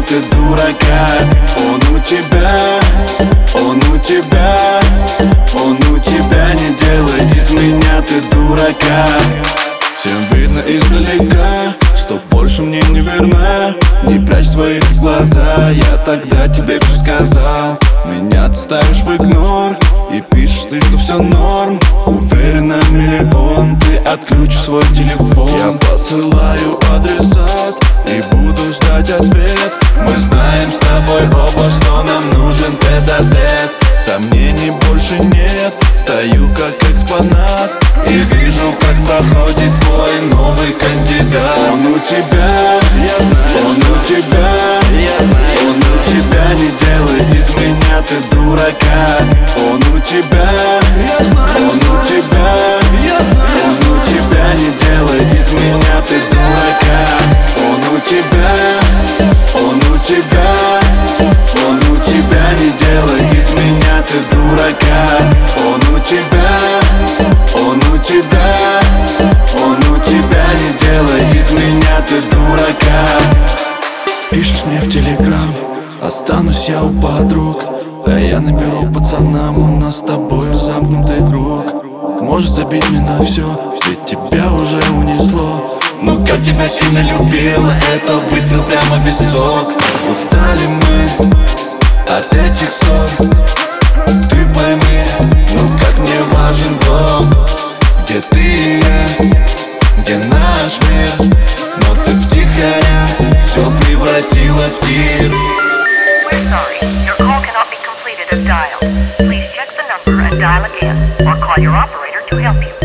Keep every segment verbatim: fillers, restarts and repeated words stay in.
ты дурака. Он у тебя, он у тебя, он у тебя. Не делай из меня ты дурака. Всем видно издалека, что больше мне не верна. Не прячь свои глаза, я тогда тебе все сказал. Меня ты ставишь в игнор и пишешь ты, что все норм. Уверена миллион, ты отключишь свой телефон. Я посылаю адресат и буду ждать ответ. Мы знаем с тобой оба, что нам нужен тет-а-тет. Сомнений больше нет, стою как экспонат и вижу, как проходит твой новый кандидат. Он у тебя, я знаю, он у тебя, я знаю, он у тебя. Не делай из меня ты дурака. Он у тебя, я знаю, он у тебя, я знаю, он у тебя. Не делай из меня ты дурака. Он у тебя, он у тебя, он у тебя. Не делай из меня ты дурака. Он у тебя, он у тебя, он у тебя. Не делай из меня ты дурака. Пишешь мне в телеграм, останусь я у подруг, а я наберу пацанам, у нас с тобой замкнутый круг. Можешь забить мне на все, ведь тебя уже унесло. Но как тебя сильно любил, это выстрел прямо в висок. Устали мы от этих ссор. Ты пойми, ну как мне важен дом, где ты и я, где наш мир. Но ты втихаря все превратила в тир. We're sorry, your call cannot be completed as dialed. Please check the number and dial again, or call your operator to help you.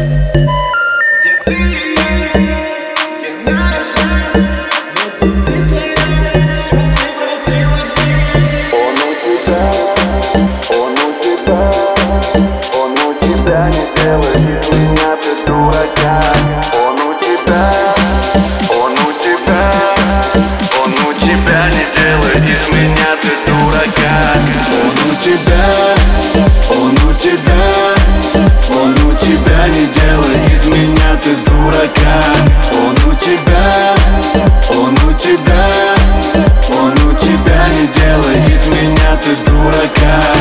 Не делай из меня ты дурака. Он у тебя, он у тебя, он у тебя. Не делай из меня ты дурака. Он у тебя, он у тебя, он у тебя. Не делай из меня ты дурака. Он у тебя, он у тебя, он у тебя. Не делай из меня ты дурака.